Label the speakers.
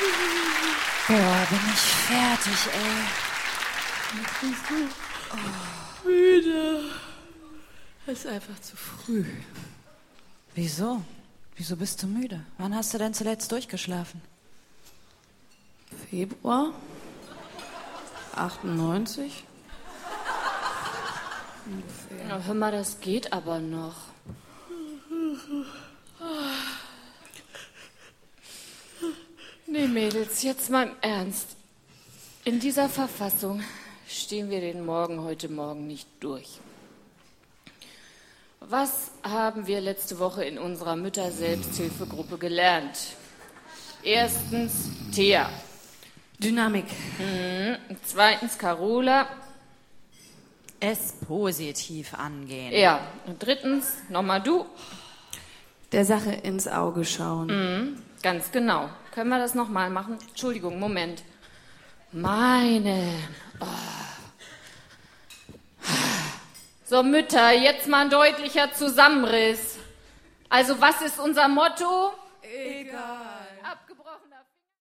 Speaker 1: Boah, bin ich fertig, ey.
Speaker 2: Müde. Es ist einfach zu früh.
Speaker 1: Wieso? Wieso bist du müde? Wann hast du denn zuletzt durchgeschlafen?
Speaker 2: Februar 98.
Speaker 3: Na, hör mal, das geht aber noch. Nee, Mädels, jetzt mal im Ernst. In dieser Verfassung stehen wir den Morgen heute Morgen nicht durch. Was haben wir letzte Woche in unserer Mütter-Selbsthilfegruppe gelernt? Erstens Thea.
Speaker 2: Dynamik.
Speaker 3: Zweitens Carola.
Speaker 1: Es positiv angehen.
Speaker 3: Ja. Und drittens nochmal du.
Speaker 2: Der Sache ins Auge schauen.
Speaker 3: Ganz genau. Können wir das nochmal machen? Entschuldigung, Moment. Meine. So, Mütter, jetzt mal ein deutlicher Zusammenriss. Also, was ist unser Motto?
Speaker 2: Egal.